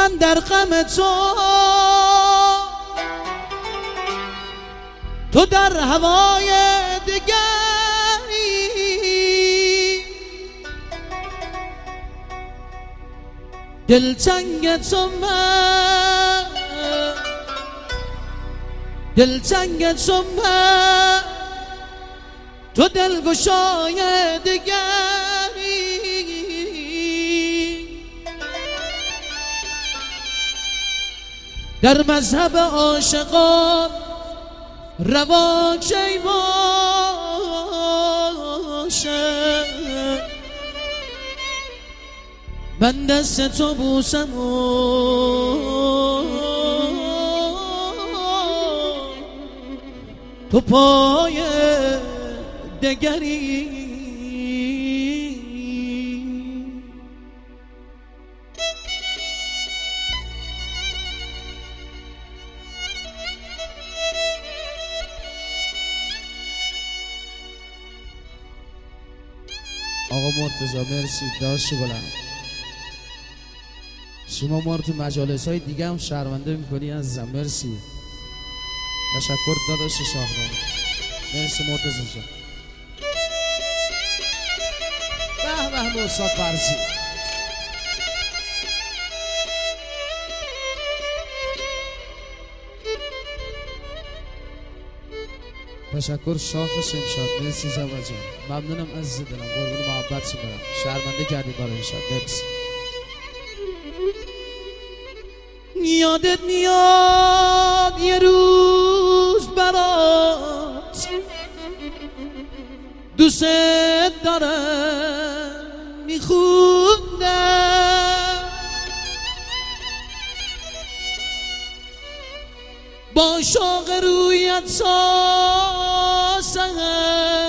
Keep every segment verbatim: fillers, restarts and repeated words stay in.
من در غم تو، تو در هوای دگری، دلتنگ تو من، دلتنگ تو من، تو دلگشای دگری. در مذهب عاشقان روا کی باشه، من دست تو بوسم و تو پای دگری. آقا مرتضی مرسی داشت گلم. شما ما رو تو مجالس های دیگه هم شرمنده میکنی عزیزم، مرسی. تشکر داداش شاهنامه، مرسی مرتضی جان. به به استاد فرزی. تشکر شاخ شمشاد، مرسی جواد جان، ممنونم عزیز دلم، قربون محبت برم، شرمنده کردی برای شاد، مرسی. یادت میاد یه روز برات دوست دارم میخوندم، با شوق رویت سازم،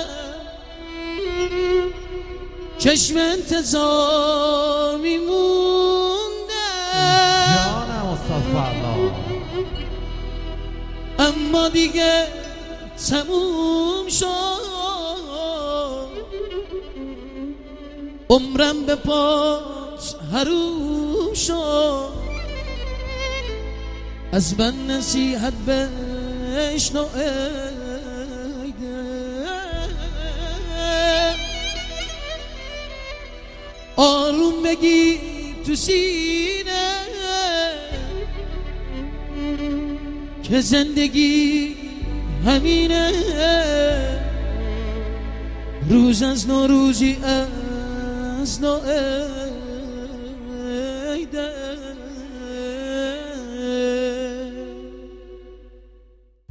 چشم انتظار میموندم، جانم استاد فرلا، اما دیگه تموم شد، عمرم به پات حروم شد، از من نصیحت بشنو ای دل، آروم بگی تو سینه که زندگی همینه، روز از نوروزی از نو ای دل.